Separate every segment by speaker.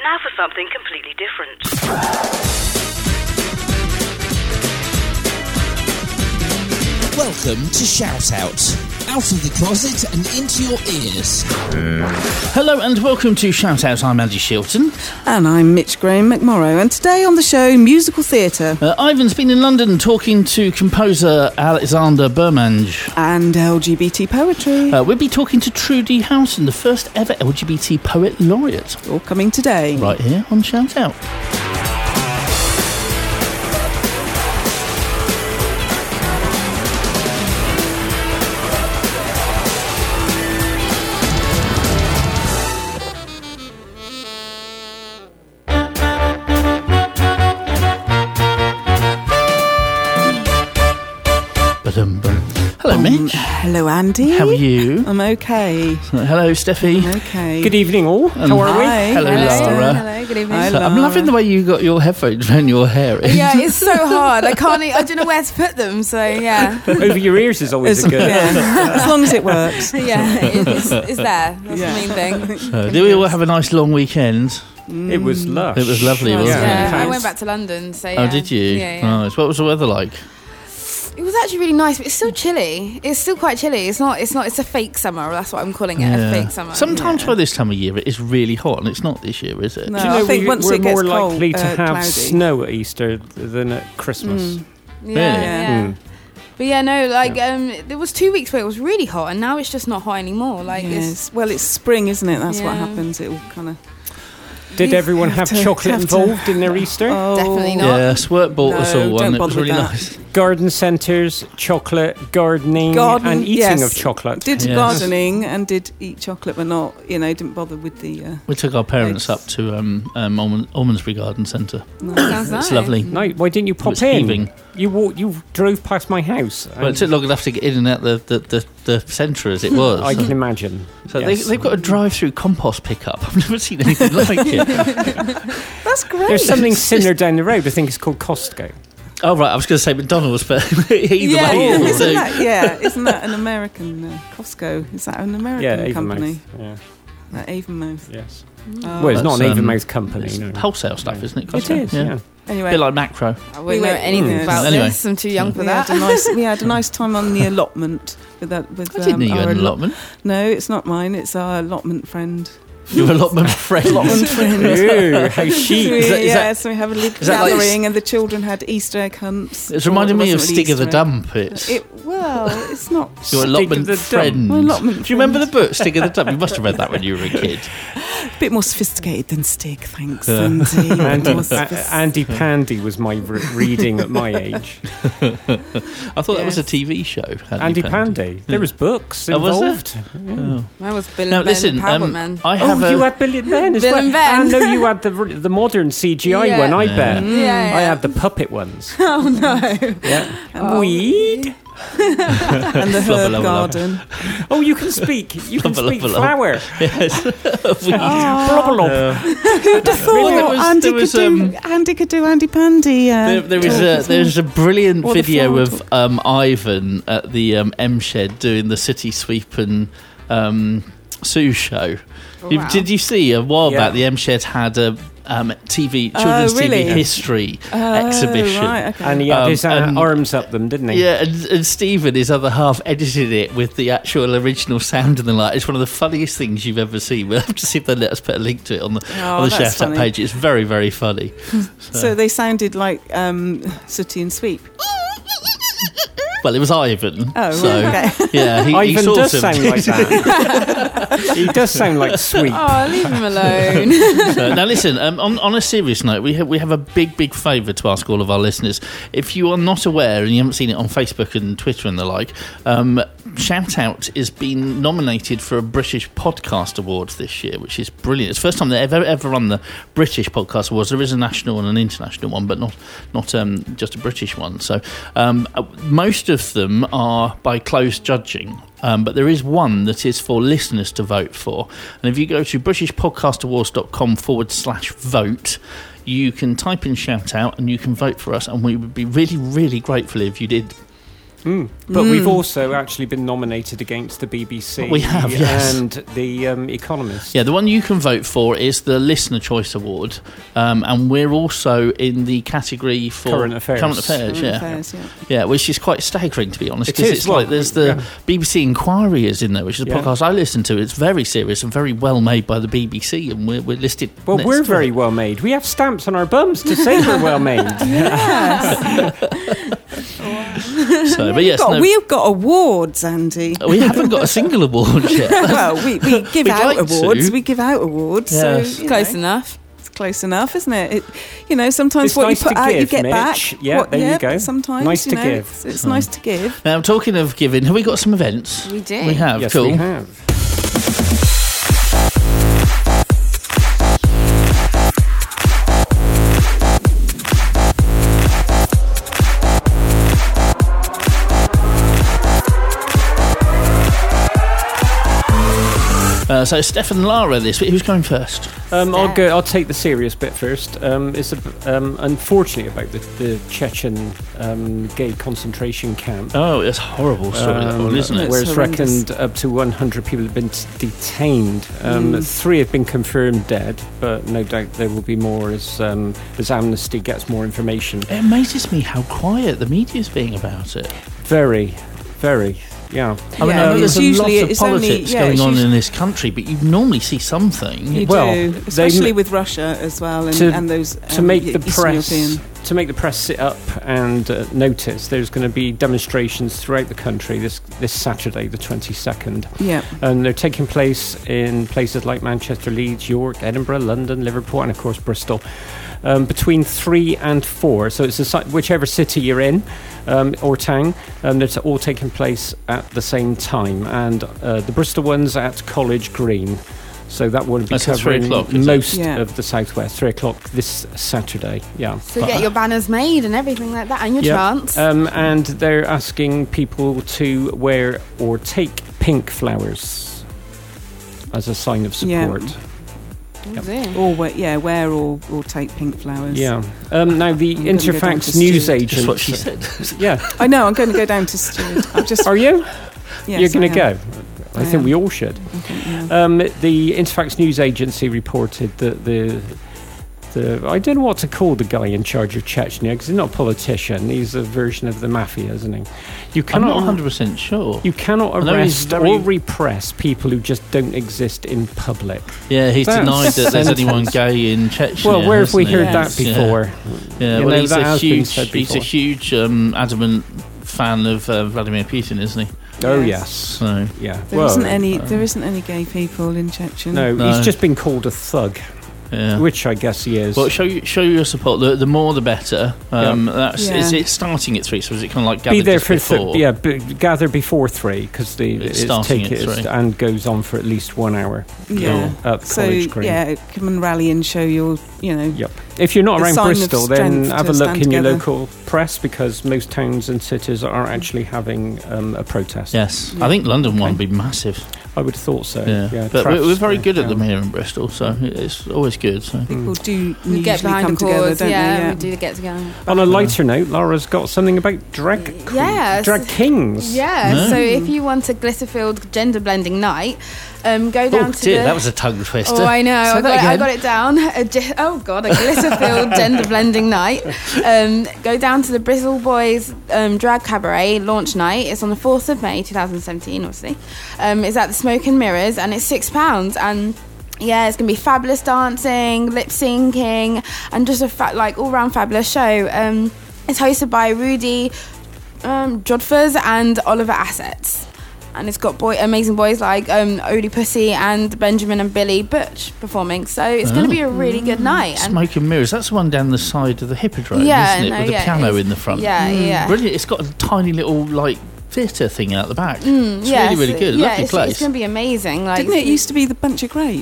Speaker 1: Now for something completely different.
Speaker 2: Welcome to Shout Out. Out of the closet and into your ears.
Speaker 3: Hello and welcome to Shout Out. I'm Andy Shilton.
Speaker 4: And I'm Mitch Graham McMorrow. And today on the show, musical theatre.
Speaker 3: Ivan's been in London talking to composer Alexander Bermange.
Speaker 4: And LGBT poetry.
Speaker 3: We'll be talking to Trudy Houghton, the first ever LGBT poet laureate.
Speaker 4: All coming today.
Speaker 3: Right here on Shout Out. Hello, Mitch.
Speaker 4: Hello, Andy.
Speaker 3: How are you?
Speaker 4: I'm okay.
Speaker 3: Hello, Steffi.
Speaker 4: I'm okay.
Speaker 5: Good evening, all. How are we?
Speaker 4: Hi.
Speaker 3: Hello, Lara.
Speaker 6: Hello, good evening.
Speaker 4: Hi,
Speaker 3: I'm loving the way you got your headphones around your hair.
Speaker 6: Yeah, it's so hard. I don't know where to put them. So yeah,
Speaker 5: Over your ears is always a good.
Speaker 4: Yeah. As long as it works.
Speaker 6: yeah, it's there. That's
Speaker 4: Yeah.
Speaker 6: the main thing.
Speaker 3: Did we all have a nice long weekend?
Speaker 5: It was lush.
Speaker 3: It was lovely,
Speaker 4: Yeah.
Speaker 3: wasn't
Speaker 6: Yeah,
Speaker 3: it?
Speaker 6: I went back to London. So yeah.
Speaker 3: Oh, did you?
Speaker 6: Yeah, yeah.
Speaker 3: Nice. What was the weather like?
Speaker 6: It was actually really nice, but it's still chilly. It's still quite chilly. It's not. It's a fake summer. That's what I'm calling it. A fake summer.
Speaker 3: Sometimes by this time of year it is really hot, and it's not this year, is it?
Speaker 4: No.
Speaker 5: Do you know
Speaker 4: I think once
Speaker 5: we're
Speaker 4: it gets
Speaker 5: more likely
Speaker 4: cold,
Speaker 5: to have
Speaker 4: cloudy.
Speaker 5: snow at Easter than at Christmas.
Speaker 6: Yeah,
Speaker 3: Really?
Speaker 6: yeah.
Speaker 5: Mm.
Speaker 6: But yeah, no, like there was 2 weeks where it was really hot, and now it's just not hot anymore. Like
Speaker 4: Yes. Well, it's spring, isn't it? That's what
Speaker 6: Yeah.
Speaker 4: happens. It all kind of...
Speaker 5: Did everyone have
Speaker 4: to-
Speaker 5: chocolate
Speaker 4: have to-
Speaker 5: involved in their Easter?
Speaker 4: Oh,
Speaker 6: Definitely not.
Speaker 3: Yeah, Swirt bought us
Speaker 4: No,
Speaker 3: all one.
Speaker 4: don't
Speaker 3: It was
Speaker 4: bother
Speaker 3: really
Speaker 4: with that.
Speaker 3: nice.
Speaker 5: Garden centres, chocolate, gardening, and eating
Speaker 4: yes.
Speaker 5: of chocolate.
Speaker 4: Did
Speaker 3: Yes.
Speaker 4: gardening and did eat chocolate, but not, didn't bother with the...
Speaker 3: We took our parents
Speaker 4: Eggs.
Speaker 3: up to Almondsbury Garden Centre.
Speaker 6: Sounds nice.
Speaker 3: It's lovely.
Speaker 5: No, why didn't you
Speaker 3: It
Speaker 5: pop
Speaker 3: was
Speaker 5: in?
Speaker 3: heaving.
Speaker 5: You drove past my house.
Speaker 3: Well, it took long enough to get in and out the centre as it was.
Speaker 5: I can imagine.
Speaker 3: So
Speaker 5: Yes.
Speaker 3: they've got a drive-through compost pickup. I've never seen anything like it.
Speaker 4: That's great.
Speaker 5: There's something similar down the road. I think it's called Costco.
Speaker 3: Oh, right, I was going to say McDonald's, but either
Speaker 4: Yeah,
Speaker 3: way. it'll do.
Speaker 4: isn't that an American Costco? Is that an American
Speaker 5: Yeah,
Speaker 4: company?
Speaker 5: Avonmouth. Yeah.
Speaker 4: Avonmouth.
Speaker 5: Yes.
Speaker 4: Oh.
Speaker 5: Well, it's not an
Speaker 3: That's,
Speaker 5: Avonmouth company.
Speaker 3: It's
Speaker 5: No.
Speaker 3: wholesale stuff, isn't it?
Speaker 5: It
Speaker 3: Costco?
Speaker 5: is. Yeah.
Speaker 3: A
Speaker 4: Anyway,
Speaker 3: bit like Macro.
Speaker 6: I wouldn't know
Speaker 4: went-
Speaker 6: anything about
Speaker 3: Anyway.
Speaker 6: this. I'm too young for
Speaker 4: we
Speaker 6: that.
Speaker 4: had a nice time on the allotment with that. With
Speaker 3: I didn't know you had
Speaker 4: our
Speaker 3: an allotment.
Speaker 4: No, it's not mine. It's our allotment friend.
Speaker 3: Your allotment friend.
Speaker 4: Allotment friend.
Speaker 5: Ooh, how chic.
Speaker 4: So we have a little
Speaker 3: is that like-
Speaker 4: gathering, and the children had Easter egg hunts.
Speaker 3: It's reminding
Speaker 4: Well,
Speaker 3: me
Speaker 4: it
Speaker 3: of
Speaker 4: wasn't
Speaker 3: Stig of the
Speaker 4: Easter egg.
Speaker 3: Dump. It's
Speaker 4: It's not.
Speaker 3: your
Speaker 5: Stig
Speaker 3: allotment
Speaker 5: of the
Speaker 3: friend.
Speaker 4: My allotment
Speaker 3: Do you remember the
Speaker 4: friend.
Speaker 3: book, Stig of the Dump? You must have read that when you were a kid.
Speaker 4: A bit more sophisticated than Stig, thanks,
Speaker 3: Yeah.
Speaker 4: Andy. A bit
Speaker 5: Andy,
Speaker 4: more sophisticated.
Speaker 5: Andy Pandy was my reading at my age.
Speaker 3: I thought that was a TV show.
Speaker 5: Andy Pandy. There was books
Speaker 3: Oh, was there?
Speaker 5: involved.
Speaker 6: Mine was Bill
Speaker 3: Now
Speaker 6: and Ben,
Speaker 3: listen,
Speaker 6: the Power Man.
Speaker 3: I have
Speaker 5: Oh, you had Bill and Ben as
Speaker 6: Bill
Speaker 5: well.
Speaker 6: and Ben.
Speaker 5: I know you had the modern CGI
Speaker 6: Yeah.
Speaker 5: one, I
Speaker 3: Yeah.
Speaker 5: bet.
Speaker 6: Yeah,
Speaker 5: I
Speaker 6: yeah.
Speaker 5: had the puppet ones.
Speaker 6: Oh no!
Speaker 5: Yeah. Weed.
Speaker 4: And the
Speaker 3: Flubber,
Speaker 4: herb
Speaker 3: lubber,
Speaker 4: garden.
Speaker 5: Oh, you can speak. You can
Speaker 3: Flubber,
Speaker 5: speak
Speaker 3: lubber,
Speaker 5: flower.
Speaker 3: Yes.
Speaker 5: Blobberlob.
Speaker 4: Who'd have thought
Speaker 3: Really, there was-
Speaker 4: Andy
Speaker 3: there was,
Speaker 4: could do Andy Pandy?
Speaker 3: There's a brilliant
Speaker 4: Or the
Speaker 3: video
Speaker 4: flower
Speaker 3: of Ivan at the M Shed doing the City Sweep and Sue show.
Speaker 6: Wow.
Speaker 3: Did you see a while
Speaker 5: Yeah.
Speaker 3: back the M Shed had a children's
Speaker 4: really?
Speaker 3: TV history exhibition.
Speaker 4: Right, okay.
Speaker 5: And he had his
Speaker 3: and-
Speaker 5: arms up them, didn't he?
Speaker 3: Yeah, and Stephen, his other half, edited it with the actual original sound and the like. It's one of the funniest things you've ever seen. We'll have to see if they let us put a link to it on the
Speaker 4: that's
Speaker 3: Shout Out
Speaker 4: funny.
Speaker 3: page. It's very, very funny.
Speaker 4: So they sounded like Sooty and Sweep.
Speaker 3: Well, it was Ivan.
Speaker 4: Oh,
Speaker 3: so,
Speaker 4: right, okay.
Speaker 3: Yeah, he
Speaker 5: Ivan
Speaker 3: sort
Speaker 5: does
Speaker 3: of
Speaker 5: sound like that. He does sound like sweet.
Speaker 6: Oh, leave him alone.
Speaker 3: Now listen, on a serious note, we have a big favour to ask all of our listeners. If you are not aware and you haven't seen it on Facebook and Twitter and the like, Shout Out has been nominated for a British Podcast Award this year, which is brilliant. It's the first time they've ever run the British Podcast Awards. There is a national and an international one, but not just a British one. So most of them are by closed judging. But there is one that is for listeners to vote for. And if you go to britishpodcastawards.com/vote, you can type in Shout Out and you can vote for us. And we would be really, really grateful if you did.
Speaker 5: But we've also actually been nominated against the BBC.
Speaker 3: We have, yes.
Speaker 5: And the Economist.
Speaker 3: Yeah, the one you can vote for is the Listener Choice Award, and we're also in the category for
Speaker 5: Current affairs.
Speaker 3: Yeah, which is quite staggering, to be honest, because it's
Speaker 5: well,
Speaker 3: like there's the BBC Inquiry is in there, which is a podcast I listen to. It's very serious and very well made by the BBC, and we're listed.
Speaker 5: Well,
Speaker 3: next
Speaker 5: we're
Speaker 3: to
Speaker 5: very
Speaker 3: it.
Speaker 5: well made. We have stamps on our bums to say we're well made.
Speaker 3: So, but yes,
Speaker 4: We've got awards, Andy.
Speaker 3: we haven't got a single award yet.
Speaker 4: Well, we give
Speaker 3: We'd
Speaker 4: out
Speaker 3: like to.
Speaker 4: awards. We give out awards.
Speaker 3: Yes.
Speaker 4: So,
Speaker 6: Close enough.
Speaker 4: It's close enough, isn't it? Sometimes
Speaker 5: It's
Speaker 4: what
Speaker 5: nice
Speaker 4: you put
Speaker 5: to
Speaker 4: out, you
Speaker 5: give,
Speaker 4: get
Speaker 5: Mitch.
Speaker 4: back.
Speaker 5: Yeah, there you go.
Speaker 4: Sometimes,
Speaker 5: Nice to give.
Speaker 4: It's nice to give.
Speaker 3: Now, talking of giving, have we got some events?
Speaker 6: We do.
Speaker 3: We have.
Speaker 5: Yes,
Speaker 3: cool.
Speaker 5: we have.
Speaker 3: So Stefan and Lara this week. Who's going first?
Speaker 5: I'll take the serious bit first. It's unfortunately about the Chechen gay concentration camp.
Speaker 3: Oh, it's a horrible story, that one, isn't it?
Speaker 5: Where it's
Speaker 4: horrendous.
Speaker 5: reckoned up to 100 people have been detained. 3 have been confirmed dead, but no doubt there will be more as Amnesty gets more information.
Speaker 3: It amazes me how quiet the media's being about it.
Speaker 5: Very, very. Yeah.
Speaker 3: I mean,
Speaker 4: Yeah,
Speaker 3: I know
Speaker 4: it's
Speaker 3: there's a lot
Speaker 4: usually-
Speaker 3: of
Speaker 4: it's only-
Speaker 3: politics
Speaker 4: yeah,
Speaker 3: going
Speaker 4: it's
Speaker 3: on
Speaker 4: usually-
Speaker 3: in this country, but you normally see something.
Speaker 4: You
Speaker 5: Well,
Speaker 4: do,
Speaker 5: they-
Speaker 4: especially with Russia as well, and those
Speaker 5: to make the
Speaker 4: Eastern
Speaker 5: press
Speaker 4: European.
Speaker 5: to make the press sit up and notice. There's going to be demonstrations throughout the country this Saturday, the 22nd.
Speaker 4: Yeah.
Speaker 5: And they're taking place in places like Manchester, Leeds, York, Edinburgh, London, Liverpool, and of course Bristol. Between 3 and 4, so it's whichever city you're in or town, it's all taking place at the same time. And the Bristol one's at College Green, so that will be
Speaker 3: That's at 3
Speaker 5: covering
Speaker 3: o'clock, is it?
Speaker 5: most
Speaker 4: Yeah.
Speaker 5: of the southwest. 3 o'clock this Saturday. Yeah.
Speaker 6: So get your banners made and everything like that, and your
Speaker 5: Yep.
Speaker 6: chants.
Speaker 5: And they're asking people to wear or take pink flowers as a sign of support.
Speaker 4: Or wear or take pink flowers.
Speaker 5: Yeah. Now the
Speaker 4: I'm gonna go down
Speaker 5: Interfax
Speaker 4: to
Speaker 5: news
Speaker 4: Stuart.
Speaker 5: agent.
Speaker 3: Just what she said.
Speaker 5: Yeah.
Speaker 4: I know. I'm going to go down to Stuart. I've just.
Speaker 5: Are you?
Speaker 4: Yes,
Speaker 5: You're going
Speaker 4: I
Speaker 5: to
Speaker 4: am.
Speaker 5: go.
Speaker 4: I
Speaker 5: I think
Speaker 4: am.
Speaker 5: we all should. The Interfax news agency reported that the I don't know what to call the guy in charge of Chechnya, because he's not a politician. He's a version of the mafia, isn't he? You
Speaker 3: I'm
Speaker 5: cannot.
Speaker 3: not 100% sure.
Speaker 5: You cannot
Speaker 3: I know he's
Speaker 5: arrest
Speaker 3: very-
Speaker 5: or repress people who just don't exist in public.
Speaker 3: Yeah, he's
Speaker 5: That's
Speaker 3: denied that there's
Speaker 5: sentence.
Speaker 3: anyone gay in Chechnya.
Speaker 5: Well, where have we
Speaker 3: hasn't he?
Speaker 5: heard that
Speaker 4: Yes.
Speaker 5: before?
Speaker 3: Yeah,
Speaker 5: You
Speaker 3: well,
Speaker 5: know,
Speaker 3: he's
Speaker 5: that
Speaker 3: a
Speaker 5: has been
Speaker 3: huge,
Speaker 5: said
Speaker 3: he's a
Speaker 5: before.
Speaker 3: huge adamant fan of Vladimir Putin, isn't he?
Speaker 5: Oh
Speaker 4: Yes.
Speaker 5: yes,
Speaker 3: So
Speaker 5: yeah.
Speaker 4: There isn't any. There isn't any gay people in Chechnya.
Speaker 5: No,
Speaker 3: No.
Speaker 5: he's just been called a thug,
Speaker 3: yeah.
Speaker 5: which I guess he is.
Speaker 3: Well, show your support. The more, the better. Is it starting at 3? So is it kind of like
Speaker 5: Be
Speaker 3: gathered
Speaker 5: there
Speaker 3: just
Speaker 5: for
Speaker 3: before?
Speaker 5: gather before 3 because
Speaker 3: It's starting at 3.
Speaker 5: and goes on for at least 1 hour.
Speaker 4: Yeah.
Speaker 5: At
Speaker 4: So
Speaker 5: College Green.
Speaker 4: yeah, come and rally and show your.
Speaker 5: Yep. If you're not
Speaker 4: The
Speaker 5: around
Speaker 4: sign of
Speaker 5: Bristol, then
Speaker 4: strength
Speaker 5: have
Speaker 4: to
Speaker 5: a look
Speaker 4: stand
Speaker 5: in your
Speaker 4: together.
Speaker 5: local press, because most towns and cities are actually having a protest.
Speaker 3: Yes,
Speaker 4: Yeah.
Speaker 3: I think London one would be massive.
Speaker 5: I would have thought so.
Speaker 3: Yeah, but
Speaker 5: Crafts,
Speaker 3: we're very good at
Speaker 5: yeah.
Speaker 3: them here in Bristol, so it's always good. So.
Speaker 4: People do
Speaker 6: we get
Speaker 4: usually
Speaker 6: behind
Speaker 4: come
Speaker 6: a
Speaker 4: together,
Speaker 6: cause,
Speaker 4: don't
Speaker 6: yeah,
Speaker 4: they?
Speaker 6: we do get together.
Speaker 5: On a lighter note, Laura's got something about drag
Speaker 6: Yes.
Speaker 5: drag kings.
Speaker 6: Yeah,
Speaker 3: No.
Speaker 6: so if you want a Glitterfield gender blending night, go down
Speaker 3: Oh
Speaker 6: to
Speaker 3: dear,
Speaker 6: the...
Speaker 3: that was a tongue twister.
Speaker 6: Oh, I know.
Speaker 3: Say that
Speaker 6: I
Speaker 3: again.
Speaker 6: got it down. A Glitterfield gender blending night. Go down to the Bristol Boys Drag Cabaret launch night. It's on the 4th of May 2017, obviously. It's at the Smoke and Mirrors, and it's £6. And yeah, it's going to be fabulous dancing, lip syncing, and just a all-round fabulous show. It's hosted by Rudy Jodfers and Oliver Assets. And it's got amazing boys like Odie Pussy and Benjamin and Billy Butch performing. So it's going to be a really good night. And
Speaker 3: Smoke and Mirrors. That's the one down the side of the Hippodrome,
Speaker 6: Yeah,
Speaker 3: isn't it?
Speaker 6: no,
Speaker 3: With the
Speaker 6: yeah,
Speaker 3: piano
Speaker 6: it's-
Speaker 3: in the front.
Speaker 6: yeah, yeah.
Speaker 3: Brilliant. It's got a tiny little theatre thing out the back. It's
Speaker 6: yeah,
Speaker 3: really, really good.
Speaker 6: Yeah,
Speaker 3: Lovely
Speaker 6: it's
Speaker 3: place.
Speaker 6: going to be amazing. Like,
Speaker 4: Didn't it used to be the Bunch of Grapes?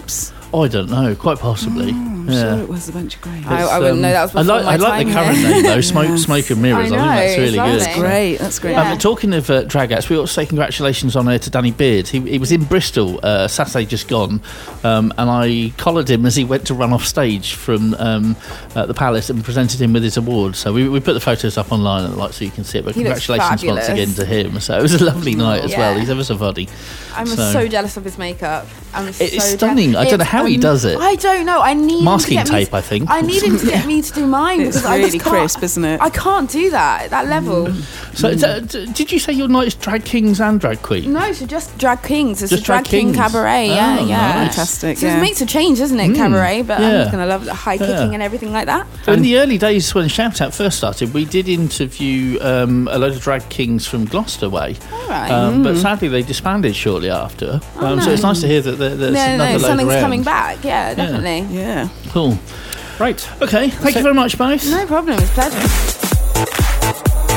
Speaker 3: Oh, I don't know. Quite possibly.
Speaker 4: I'm sure it was a bunch of grey.
Speaker 6: I wouldn't know. That was before my
Speaker 3: I like
Speaker 6: time
Speaker 3: the current
Speaker 6: here.
Speaker 3: name though. Smoke and Mirrors.
Speaker 6: I know,
Speaker 3: I think that's really
Speaker 6: it's
Speaker 3: good.
Speaker 6: lovely.
Speaker 4: That's great.
Speaker 6: Yeah.
Speaker 3: Talking of drag acts, we ought to say congratulations on air to Danny Beard. He was in Bristol Saturday just gone, and I collared him as he went to run off stage from the Palace and presented him with his award. So we put the photos up online and the like so you can see it. But
Speaker 6: He looks
Speaker 3: congratulations once
Speaker 6: fabulous.
Speaker 3: again to him. So it was a lovely night as well.
Speaker 6: Yeah.
Speaker 3: He's ever so funny.
Speaker 6: I'm so jealous of his makeup.
Speaker 3: It's stunning. I don't know how he does it.
Speaker 6: I don't know. I need
Speaker 3: Masking
Speaker 6: him to get
Speaker 3: tape, I think.
Speaker 6: I need him to get me to do mine
Speaker 4: It's
Speaker 6: because I
Speaker 4: really
Speaker 6: just can't,
Speaker 4: crisp, isn't it?
Speaker 6: I can't do that at that level.
Speaker 3: So did you say your night is drag kings and drag queen?
Speaker 6: No, so just drag kings. It's
Speaker 3: Just
Speaker 6: a drag
Speaker 3: drag
Speaker 6: king
Speaker 3: kings.
Speaker 6: cabaret. Yeah,
Speaker 3: Oh,
Speaker 6: yeah.
Speaker 3: nice.
Speaker 4: Fantastic.
Speaker 6: So
Speaker 4: Yeah.
Speaker 6: it makes a change, isn't it, cabaret? But
Speaker 3: yeah.
Speaker 6: I'm just gonna love the high kicking and everything like that.
Speaker 3: In the early days when Shout Out first started, we did interview a load of drag kings from Gloucester way.
Speaker 6: All right.
Speaker 3: But sadly they disbanded shortly after.
Speaker 6: Oh,
Speaker 3: So it's nice to hear that there's another
Speaker 6: no,
Speaker 3: load
Speaker 6: something's
Speaker 3: around.
Speaker 6: coming back. Yeah, definitely.
Speaker 4: Yeah.
Speaker 3: Cool.
Speaker 5: Right.
Speaker 3: Okay, thank you very much, both.
Speaker 6: No problem. It's a pleasure.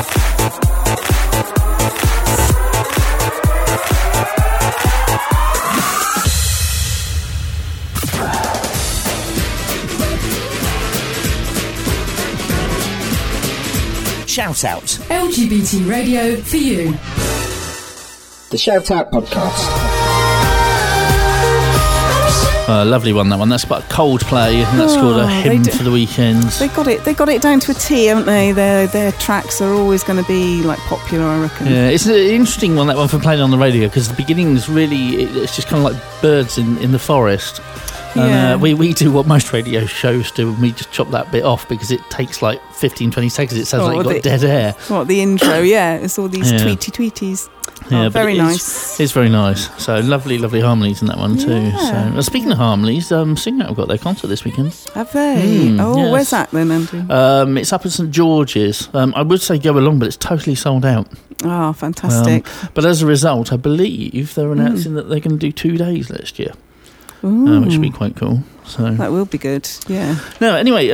Speaker 2: Shout Out.
Speaker 7: LGBT radio for you.
Speaker 8: The Shout Out Podcast.
Speaker 3: Lovely one, that one. That's about Coldplay, and that's called a hymn for the weekend.
Speaker 4: They got it down to a T, haven't they? Their tracks are always going to be like popular, I reckon.
Speaker 3: Yeah, it's an interesting one, that one, for playing on the radio, because the beginning's really, it's just kind of like birds in the forest. And
Speaker 4: Yeah.
Speaker 3: we do what most radio shows do, and we just chop that bit off because it takes like 15-20 seconds. It sounds like you've got dead air.
Speaker 4: What, the intro? Yeah, it's all these
Speaker 3: Yeah.
Speaker 4: tweeties.
Speaker 3: Yeah,
Speaker 4: Oh,
Speaker 3: but
Speaker 4: very
Speaker 3: it is-
Speaker 4: nice.
Speaker 3: It's very nice. So lovely harmonies in that one too.
Speaker 4: Yeah.
Speaker 3: So speaking of harmonies, Sing Out have got their concert this weekend.
Speaker 4: Have they?
Speaker 3: yes.
Speaker 4: Where's that then, Andrew?
Speaker 3: It's up at St George's. I would say go along, but it's totally sold out.
Speaker 4: Oh, fantastic.
Speaker 3: But as a result, I believe they're announcing that they're going to do 2 days next year, which would be quite cool. So
Speaker 4: That will be good, yeah.
Speaker 3: no, anyway,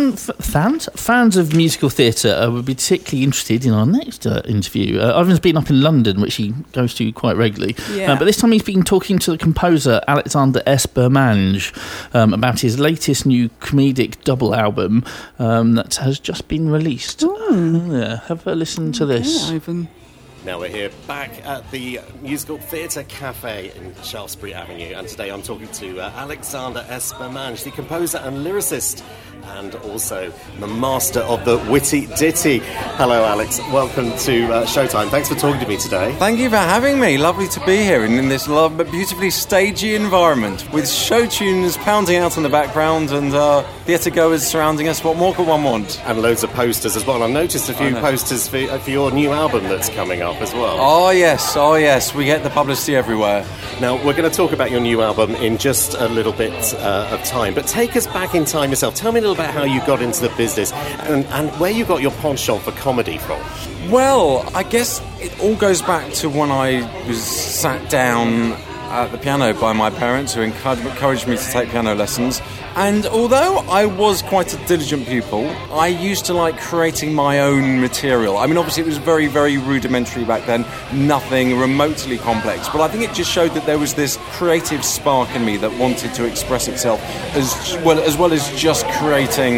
Speaker 3: fans of musical theatre would be particularly interested in our next interview. Ivan's been up in London, which he goes to quite regularly.
Speaker 4: Yeah.
Speaker 3: But this time he's been talking to the composer Alexander S. Bermange about his latest new comedic double album that has just been released. Yeah, have a listen to this.
Speaker 4: Yeah, Ivan.
Speaker 9: Now we're here back at the Musical Theatre Cafe in Shaftesbury Avenue, and today I'm talking to Alexander S. Bermange, the composer and lyricist, and also the master of the witty ditty. Hello, Alex. Welcome to Showtime. Thanks for talking to me today.
Speaker 10: Thank you for having me. Lovely to be here in this beautifully stagey environment with show tunes pounding out in the background and theatre goers surrounding us. What more could one want?
Speaker 9: And loads of posters as well. I noticed a few posters for your new album that's coming up as well.
Speaker 10: Oh yes. We get the publicity everywhere.
Speaker 9: Now, we're going to talk about your new album in just a little bit of time, but take us back in time yourself. Tell me a little about how you got into the business and where you got your penchant for comedy from.
Speaker 10: Well, I guess it all goes back to when I was sat down at the piano by my parents, who encouraged me to take piano lessons. And although I was quite a diligent pupil, I used to like creating my own material. I mean, obviously it was very, very rudimentary back then, nothing remotely complex, but I think it just showed that there was this creative spark in me that wanted to express itself as well as just creating,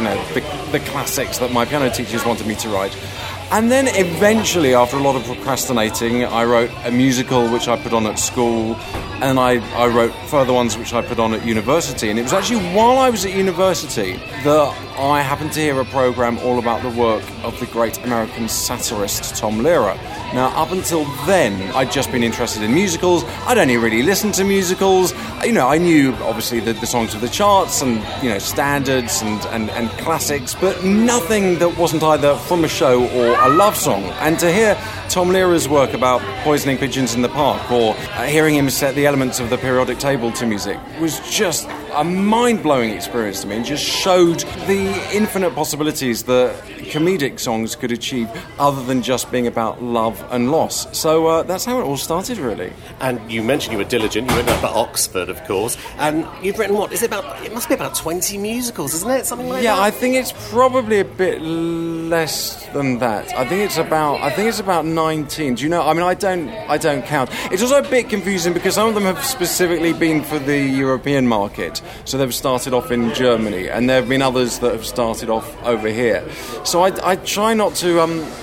Speaker 10: the classics that my piano teachers wanted me to write. And then eventually, after a lot of procrastinating, I wrote a musical which I put on at school, and I wrote further ones which I put on at university. And it was actually while I was at university that I happened to hear a programme all about the work of the great American satirist Tom Lehrer. Now, up until then, I'd just been interested in musicals. I'd only really listened to musicals. I knew, obviously, the songs of the charts and, standards and classics, but nothing that wasn't either from a show or a love song. And to hear Tom Lehrer's work about poisoning pigeons in the park, or hearing him set the elements of the periodic table to music, was just a mind-blowing experience to me and just showed the infinite possibilities that comedic songs could achieve other than just being about love and loss. So that's how it all started, really.
Speaker 9: And you mentioned you were diligent. You went up at Oxford, of course, and you've written what? Is it about? It must be about 20 musicals, isn't it? Something like that.
Speaker 10: Yeah, I think it's probably a bit less than that. I think it's about 19. Do you know? I mean, I don't count. It's also a bit confusing because some of them have specifically been for the European market, so they've started off in Germany, and there have been others that have started off over here. So I try not to.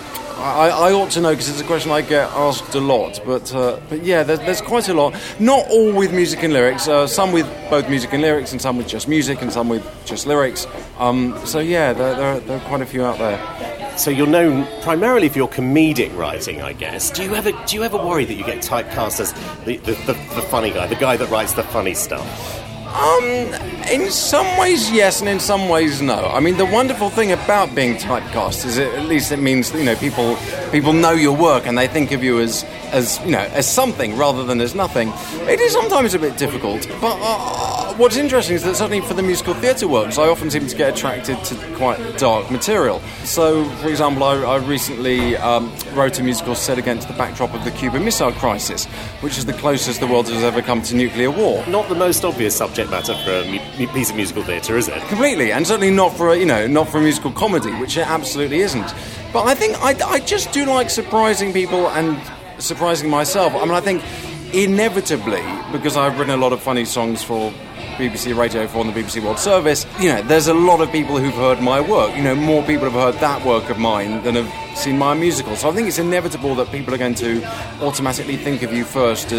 Speaker 10: I ought to know because it's a question I get asked a lot. But yeah, there's quite a lot. Not all with music and lyrics. Some with both music and lyrics, and some with just music, and some with just lyrics. So yeah, there are quite a few out there.
Speaker 9: So you're known primarily for your comedic writing, I guess. Do you ever worry that you get typecast as the funny guy, the guy that writes the funny stuff?
Speaker 10: In some ways, yes, and in some ways, no. I mean, the wonderful thing about being typecast is at least it means, people know your work and they think of you as something rather than as nothing. It is sometimes a bit difficult, but what's interesting is that certainly for the musical theatre works, I often seem to get attracted to quite dark material. So, for example, I recently wrote a musical set against the backdrop of the Cuban Missile Crisis, which is the closest the world has ever come to nuclear war.
Speaker 9: Not the most obvious subject matter for a piece of musical theatre, is it?
Speaker 10: Completely, and certainly not for a musical comedy, which it absolutely isn't. But I think I just do like surprising people and surprising myself. I mean, I think inevitably, because I've written a lot of funny songs for BBC Radio 4 and the BBC World Service, there's a lot of people who've heard my work. More people have heard that work of mine than have seen my musical. So I think it's inevitable that people are going to automatically think of you first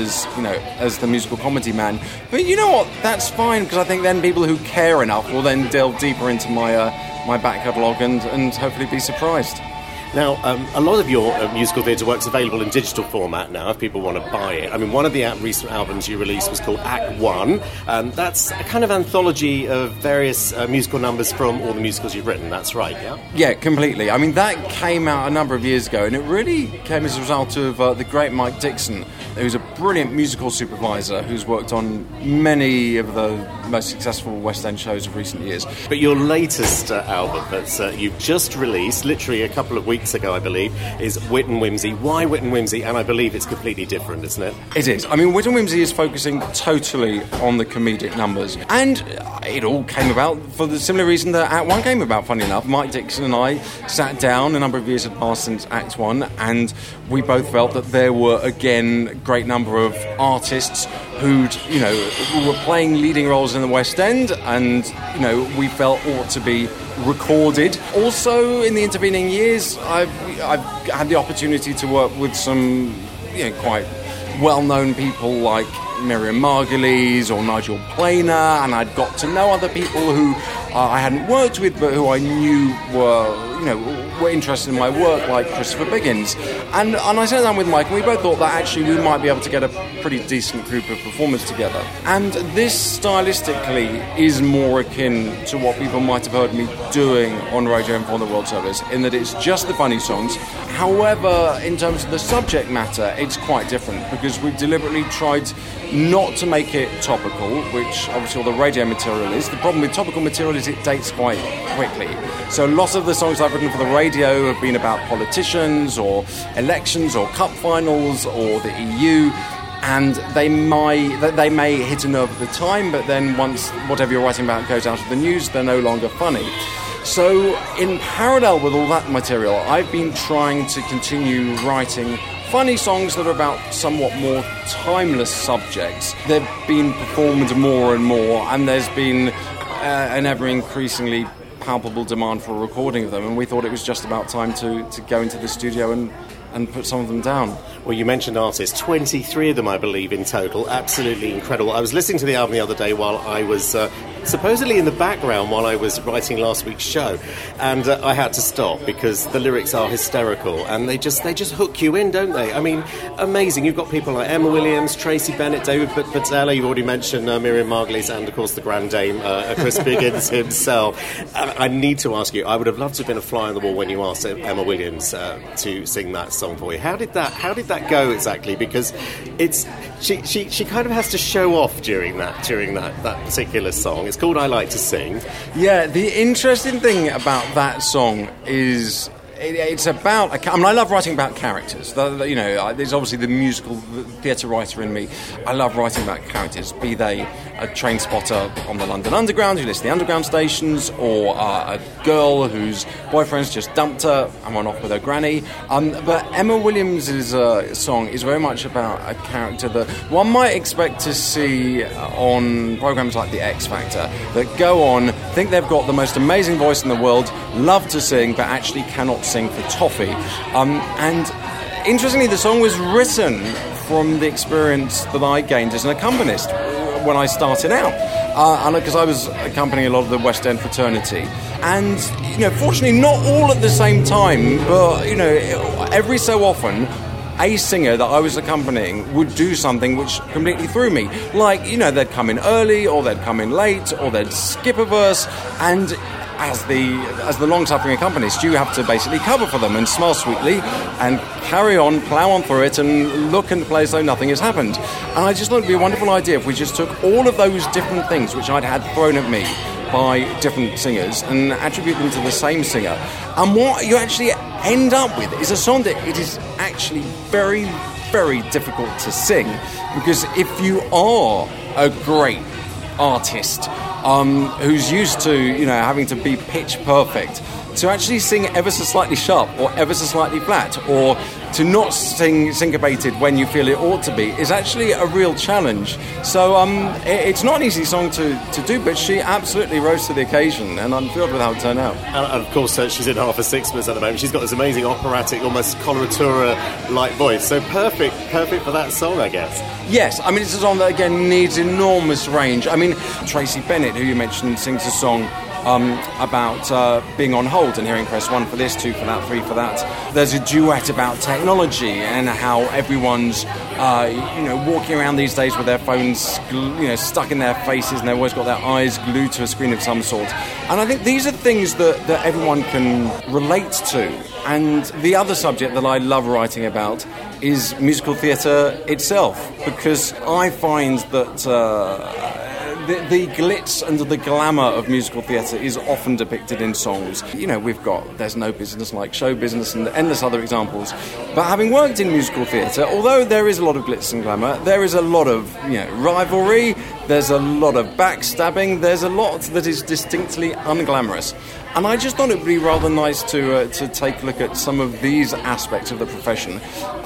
Speaker 10: as the musical comedy man. But you know what? That's fine, because I think then people who care enough will then delve deeper into my back catalogue and hopefully be surprised.
Speaker 9: Now, a lot of your musical theatre work's available in digital format now, if people want to buy it. I mean, one of the recent albums you released was called Act One. That's a kind of anthology of various musical numbers from all the musicals you've written, that's right, yeah?
Speaker 10: Yeah, completely. I mean, that came out a number of years ago, and it really came as a result of the great Mike Dixon, who's a brilliant musical supervisor who's worked on many of the most successful West End shows of recent years.
Speaker 9: But your latest album that you've just released, literally a couple of weeks ago, I believe, is Wit and Whimsy. Why Wit and Whimsy? And I believe it's completely different, isn't it?
Speaker 10: It is. I mean, Wit and Whimsy is focusing totally on the comedic numbers. And it all came about for the similar reason that Act One came about, funny enough. Mike Dixon and I sat down, a number of years had passed since Act One, and we both felt that there were, again, a great number of artists who were playing leading roles in the West End, and, we felt ought to be recorded. Also, in the intervening years, I've had the opportunity to work with some quite well-known people like Miriam Margolyes or Nigel Planer, and I'd got to know other people who I hadn't worked with but who I knew were interested in my work, like Christopher Biggins. And I sat down with Mike, and we both thought that actually we might be able to get a pretty decent group of performers together. And this stylistically is more akin to what people might have heard me doing on Radio 4 and the World Service, in that it's just the funny songs. However, in terms of the subject matter, it's quite different, because we've deliberately tried not to make it topical, which obviously all the radio material is. The problem with topical material is it dates quite quickly. So lots of the songs I've written for the radio have been about politicians or elections or cup finals or the EU, and they may hit a nerve at the time, but then once whatever you're writing about goes out of the news, they're no longer funny. So in parallel with all that material, I've been trying to continue writing funny songs that are about somewhat more timeless subjects. They've been performed more and more, and there's been an ever-increasingly palpable demand for a recording of them, and we thought it was just about time to go into the studio and put some of them down.
Speaker 9: Well, you mentioned artists, 23 of them, I believe, in total. Absolutely incredible. I was listening to the album the other day while I was supposedly in the background while I was writing last week's show, and I had to stop because the lyrics are hysterical, and they just hook you in, don't they? I mean, amazing. You've got people like Emma Williams, Tracy Bennett, David Battella, you've already mentioned Miriam Margolyes, and of course the Grand Dame, Chris Biggins himself. I need to ask you, I would have loved to have been a fly on the wall when you asked Emma Williams to sing that song for you. How did that go exactly? Because she kind of has to show off during that particular song. It's called I Like to Sing.
Speaker 10: Yeah, the interesting thing about that song is it's about. I love writing about characters. There's obviously the musical theatre writer in me. I love writing about characters, be they a train spotter on the London Underground who lists the underground stations, or a girl whose boyfriend's just dumped her and run off with her granny. But Emma Williams' song is very much about a character that one might expect to see on programmes like The X Factor, that go on, think they've got the most amazing voice in the world, love to sing, but actually cannot sing for toffee. And interestingly, the song was written from the experience that I gained as an accompanist when I started out, because I was accompanying a lot of the West End fraternity, and fortunately not all at the same time, but every so often a singer that I was accompanying would do something which completely threw me. Like, they'd come in early, or they'd come in late, or they'd skip a verse, and as the long-suffering accompanist, you have to basically cover for them and smile sweetly and carry on, plough on through it, and look and play as though nothing has happened. And I just thought it would be a wonderful idea if we just took all of those different things which I'd had thrown at me by different singers and attribute them to the same singer. And what you actually end up with is a song that it is actually very, very difficult to sing, because if you are a great artist who's used to having to be pitch perfect, to actually sing ever so slightly sharp or ever so slightly flat, or to not sing syncopated when you feel it ought to be, is actually a real challenge. So it's not an easy song to do, but she absolutely rose to the occasion, and I'm thrilled with how it turned out.
Speaker 9: And of course, she's in half a sixpence at the moment. She's got this amazing operatic, almost coloratura-like voice. So perfect for that song, I guess.
Speaker 10: Yes, I mean, it's a song that, again, needs enormous range. I mean, Tracy Bennett, who you mentioned, sings a song about being on hold and hearing press 1 for this, 2 for that, 3 for that. There's a duet about technology and how everyone's walking around these days with their phones stuck in their faces, and they've always got their eyes glued to a screen of some sort. And I think these are things that everyone can relate to. And the other subject that I love writing about is musical theatre itself, because I find that the glitz and the glamour of musical theatre is often depicted in songs. We've got There's No Business Like Show Business and endless other examples. But having worked in musical theatre, although there is a lot of glitz and glamour, there is a lot of rivalry, there's a lot of backstabbing, there's a lot that is distinctly unglamorous. And I just thought it would be rather nice to take a look at some of these aspects of the profession,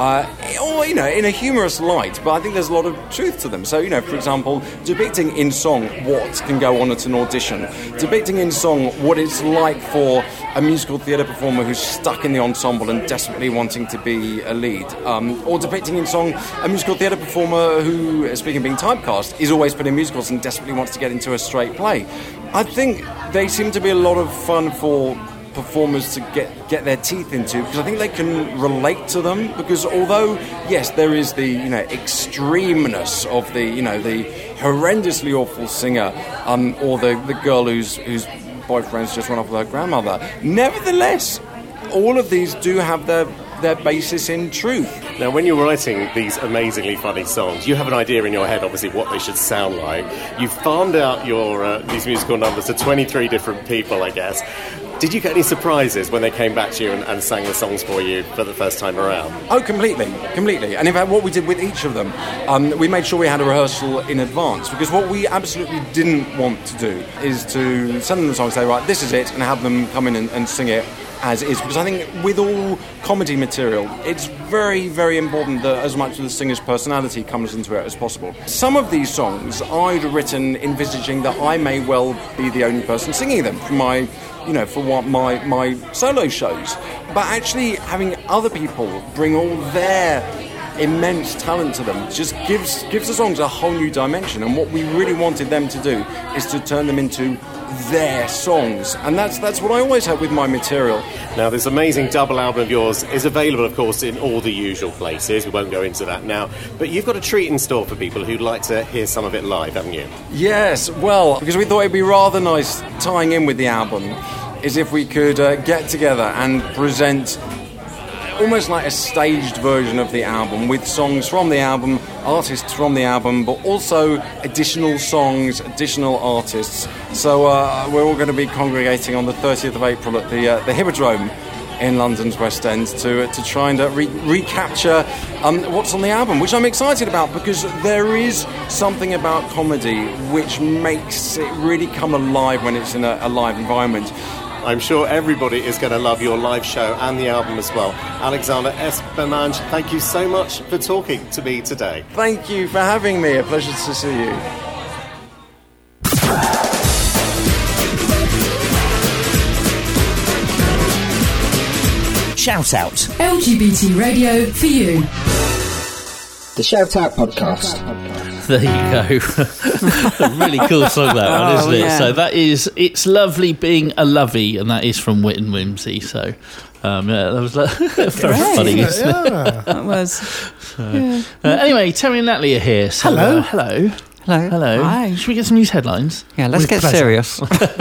Speaker 10: or in a humorous light, but I think there's a lot of truth to them. So, for example, depicting in song what can go on at an audition, depicting in song what it's like for a musical theatre performer who's stuck in the ensemble and desperately wanting to be a lead, or depicting in song a musical theatre performer who, speaking of being typecast, is always put in musicals and desperately wants to get into a straight play. I think they seem to be a lot of fun for performers to get their teeth into, because I think they can relate to them, because although, yes, there is the extremeness of the horrendously awful singer, or the girl whose boyfriend's just run off with her grandmother, nevertheless, all of these do have their basis in truth.
Speaker 9: Now, when you're writing these amazingly funny songs, you have an idea in your head, obviously, what they should sound like. You've farmed out your these musical numbers to 23 different people, I guess. Did you get any surprises when they came back to you and sang the songs for you for the first time around?
Speaker 10: Oh, completely. And in fact, what we did with each of them, we made sure we had a rehearsal in advance, because what we absolutely didn't want to do is to send them the song and say, right, this is it, and have them come in and sing it as is, because I think with all comedy material, it's very, very important that as much of the singer's personality comes into it as possible. Some of these songs I'd written envisaging that I may well be the only person singing them for my solo shows, but actually having other people bring all their immense talent to them just gives the songs a whole new dimension. And what we really wanted them to do is to turn them into their songs, and that's what I always have with my material.
Speaker 9: Now, this amazing double album of yours is available, of course, in all the usual places. We won't go into that now, but you've got a treat in store for people who'd like to hear some of it live, haven't you?
Speaker 10: Yes, well, because we thought it'd be rather nice tying in with the album is if we could get together and present almost like a staged version of the album, with songs from the album, artists from the album, but also additional songs, additional artists. So we're all going to be congregating on the 30th of April at the Hippodrome in London's West End to try and recapture what's on the album, which I'm excited about, because there is something about comedy which makes it really come alive when it's in a live environment.
Speaker 9: I'm sure everybody is going to love your live show and the album as well. Alexander Esbamanj, thank you so much for talking to me today.
Speaker 10: Thank you for having me. A pleasure to see you.
Speaker 2: Shout Out.
Speaker 7: LGBT radio for you.
Speaker 8: The Shout Out Podcast.
Speaker 3: There you go. A really cool song, that one, isn't it?
Speaker 4: Yeah.
Speaker 3: So that is It's Lovely Being a Lovey, and that is from Wit and Whimsy. So yeah, that was very funny, isn't it?
Speaker 4: That was.
Speaker 3: So, anyway, Terry and Natalie are here. So,
Speaker 11: Hello.
Speaker 3: Hello.
Speaker 11: Hello.
Speaker 3: Hello.
Speaker 4: Hi.
Speaker 3: Should we get some news headlines?
Speaker 11: Yeah, let's
Speaker 3: With
Speaker 11: get
Speaker 3: pleasure.
Speaker 11: serious.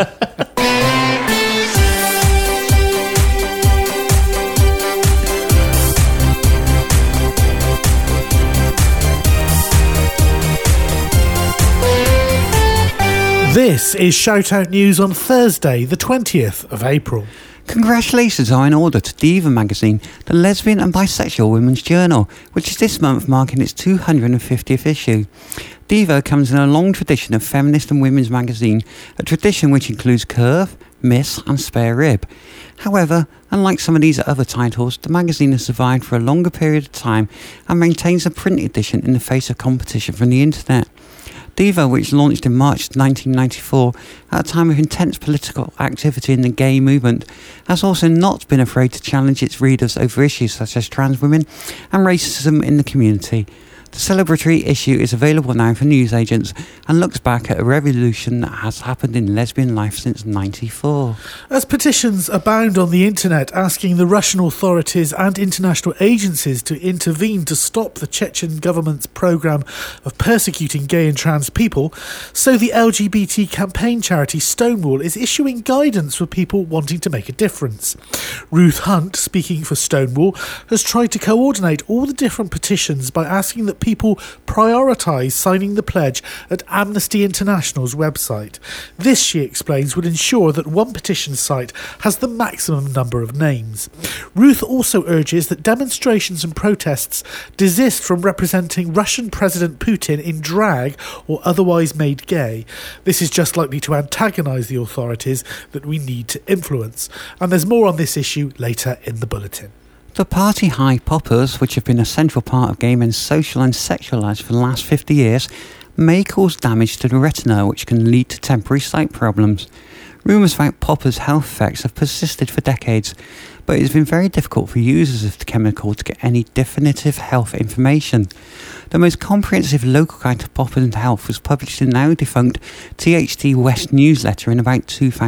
Speaker 12: This is Shout Out News on Thursday, the 20th of April.
Speaker 11: Congratulations are in order to Diva magazine, the lesbian and bisexual women's journal, which is this month marking its 250th issue. Diva comes in a long tradition of feminist and women's magazine, a tradition which includes Curve, Miss and Spare Rib. However, unlike some of these other titles, the magazine has survived for a longer period of time and maintains a print edition in the face of competition from the internet. Diva, which launched in March 1994 at a time of intense political activity in the gay movement, has also not been afraid to challenge its readers over issues such as trans women and racism in the community. The celebratory issue is available now for newsagents and looks back at a revolution that has happened in lesbian life since '94.
Speaker 12: As petitions abound on the internet asking the Russian authorities and international agencies to intervene to stop the Chechen government's programme of persecuting gay and trans people, so the LGBT campaign charity Stonewall is issuing guidance for people wanting to make a difference. Ruth Hunt, speaking for Stonewall, has tried to coordinate all the different petitions by asking that people prioritise signing the pledge at Amnesty International's website. This, she explains, would ensure that one petition site has the maximum number of names. Ruth also urges that demonstrations and protests desist from representing Russian President Putin in drag or otherwise made gay. This is just likely to antagonise the authorities that we need to influence. And there's more on this issue later in the bulletin.
Speaker 11: The party high poppers, which have been a central part of gay men's social and sexual lives for the last 50 years, may cause damage to the retina, which can lead to temporary sight problems. Rumours about poppers' health effects have persisted for decades, but it has been very difficult for users of the chemical to get any definitive health information. The most comprehensive local guide to poppers and health was published in the now defunct THD West newsletter in about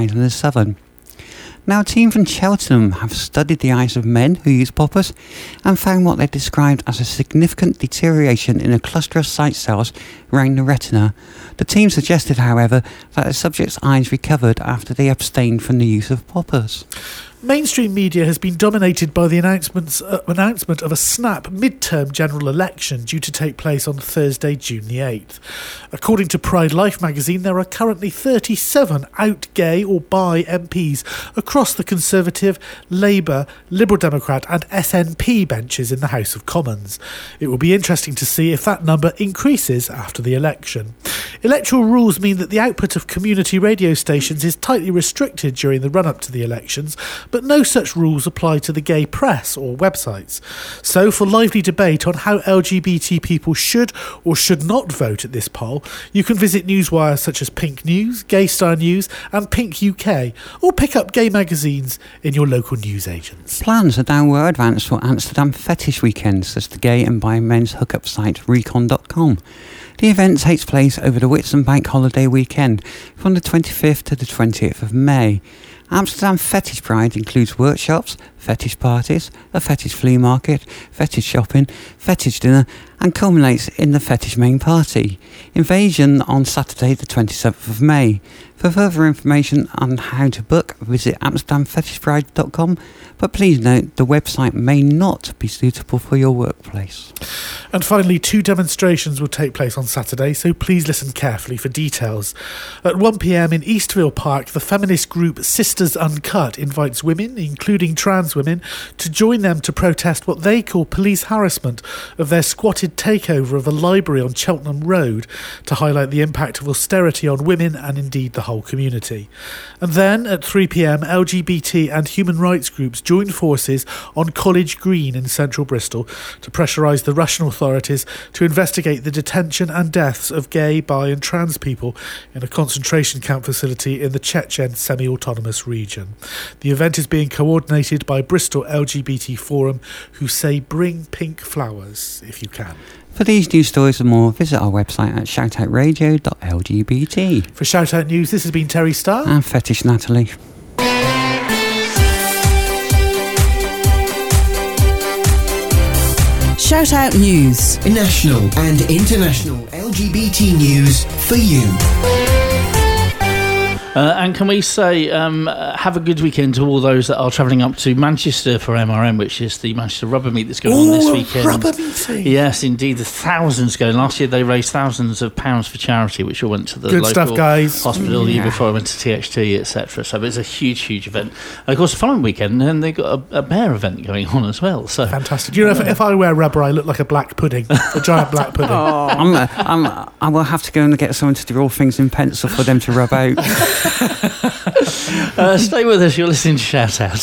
Speaker 11: 2007. Now, a team from Cheltenham have studied the eyes of men who use poppers and found what they described as a significant deterioration in a cluster of sight cells around the retina. The team suggested, however, that the subject's eyes recovered after they abstained from the use of poppers.
Speaker 12: Mainstream media has been dominated by the announcement of a snap mid-term general election due to take place on Thursday, June the 8th. According to Pride Life magazine, there are currently 37 out gay or bi MPs across the Conservative, Labour, Liberal Democrat and SNP benches in the House of Commons. It will be interesting to see if that number increases after the election. Electoral rules mean that the output of community radio stations is tightly restricted during the run-up to the elections, but no such rules apply to the gay press or websites. So, for lively debate on how LGBT people should or should not vote at this poll, you can visit newswires such as Pink News, Gay Star News and Pink UK, or pick up gay magazines in your local newsagents.
Speaker 11: Plans are now well advanced for Amsterdam Fetish Weekend, says the gay and bi men's hookup site Recon.com. The event takes place over the Whitsun Bank holiday weekend from the 25th to the 20th of May. Amsterdam Fetish Pride includes workshops, fetish parties, a fetish flea market, fetish shopping, fetish dinner, and culminates in the fetish main party. Invasion on Saturday the 27th of May. For further information on how to book, visit amsterdamfetishbride.com, but please note the website may not be suitable for your workplace.
Speaker 12: And finally, 2 demonstrations will take place on Saturday, so please listen carefully for details. At 1 p.m. in Eastville Park, the feminist group Sisters Uncut invites women, including trans women, to join them to protest what they call police harassment of their squatted takeover of a library on Cheltenham Road, to highlight the impact of austerity on women and indeed the whole community. And then at 3 p.m, LGBT and human rights groups join forces on College Green in central Bristol to pressurise the Russian authorities to investigate the detention and deaths of gay, bi and trans people in a concentration camp facility in the Chechen semi-autonomous region. The event is being coordinated by Bristol LGBT Forum, who say bring pink flowers if you can.
Speaker 11: For these news stories and more, visit our website at shoutoutradio.lgbt.
Speaker 12: For Shout Out News, this has been Terry Starr
Speaker 11: and Fetish Natalie.
Speaker 7: Shout Out News.
Speaker 13: National and international LGBT news for you.
Speaker 3: And can we say have a good weekend to all those that are travelling up to Manchester for MRM, which is the Manchester Rubber Meet that's going on this weekend.
Speaker 12: Rubber meeting.
Speaker 3: Yes, indeed. The thousands going. Last year they raised thousands of pounds for charity, which all went to the
Speaker 12: good
Speaker 3: local
Speaker 12: stuff, guys.
Speaker 3: hospital. The year before I went to THT, etc. So it's a huge, huge event. And of course, the following weekend, then they got a bear event going on as well. So
Speaker 12: fantastic. You know, if I wear rubber, I look like a black pudding, a giant black pudding.
Speaker 11: I will have to go and get someone to draw things in pencil for them to rub out.
Speaker 3: Stay with us, you're listening to Shout Out.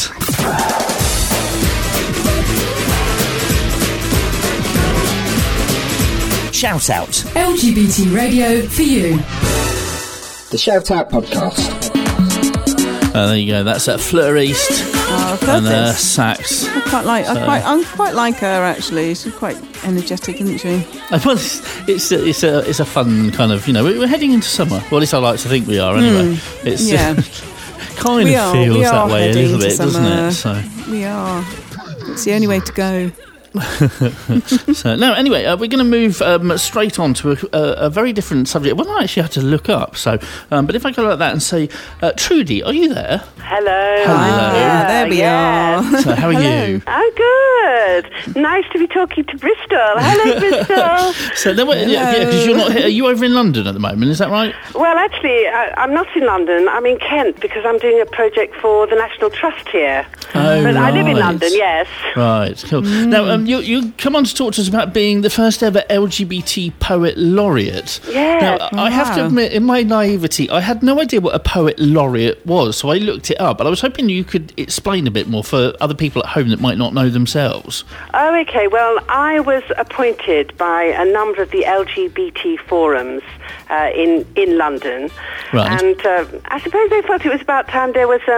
Speaker 2: Shout Out.
Speaker 7: LGBT radio for you.
Speaker 8: The Shout Out Podcast.
Speaker 3: There you go, that's Fleur East and Sax.
Speaker 4: I quite like her actually. She's quite energetic, isn't she?
Speaker 3: Well, it's a fun kind of, you know, we're heading into summer. Well, at least I like to think we are anyway. It's kind of feels that way a little bit, doesn't it? So
Speaker 4: we are. It's the only way to go.
Speaker 3: So no, anyway, we're going to move straight on to a very different subject. Well, I actually had to look up. So, but if I go like that and say, Trudy, are you there?
Speaker 14: Hello.
Speaker 3: Hello.
Speaker 4: There we are.
Speaker 3: So, how are you?
Speaker 14: I'm good. Nice to be talking to Bristol. Hello, Bristol.
Speaker 3: So, because you're not here. Are you over in London at the moment? Is that right?
Speaker 14: Well, actually, I'm not in London. I'm in Kent because I'm doing a project for the National Trust here.
Speaker 3: Oh,
Speaker 14: but
Speaker 3: right.
Speaker 14: I live in London. Yes.
Speaker 3: Right. Cool. Now, you come on to talk to us about being the first ever LGBT poet laureate.
Speaker 14: Yeah.
Speaker 3: Now, I have to admit, in my naivety, I had no idea what a poet laureate was, so I looked it up. But I was hoping you could explain a bit more for other people at home that might not know themselves.
Speaker 14: Oh, okay. Well, I was appointed by a number of the LGBT forums in London.
Speaker 3: Right.
Speaker 14: And I suppose they felt it was about time there was,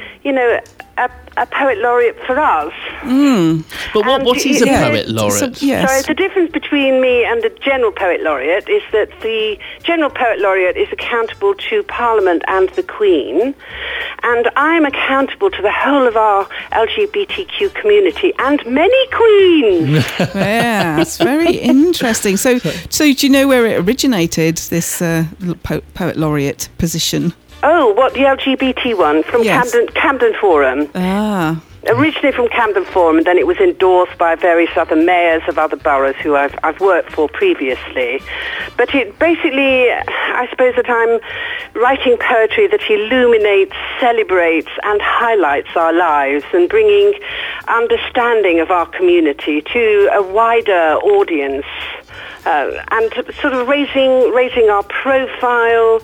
Speaker 14: a poet laureate for us.
Speaker 3: But what is a poet laureate?
Speaker 14: So the difference between me and the general poet laureate is that the general poet laureate is accountable to Parliament and the Queen, and I'm accountable to the whole of our LGBTQ community and many queens.
Speaker 4: Yeah, that's very interesting. So do you know where it originated, this poet laureate position?
Speaker 14: Oh, what, the LGBT one from Camden Forum?
Speaker 4: Ah.
Speaker 14: Originally from Camden Forum, and then it was endorsed by various other mayors of other boroughs who I've worked for previously. But it basically, I suppose that I'm writing poetry that illuminates, celebrates, and highlights our lives, and bringing understanding of our community to a wider audience, and sort of raising our profile.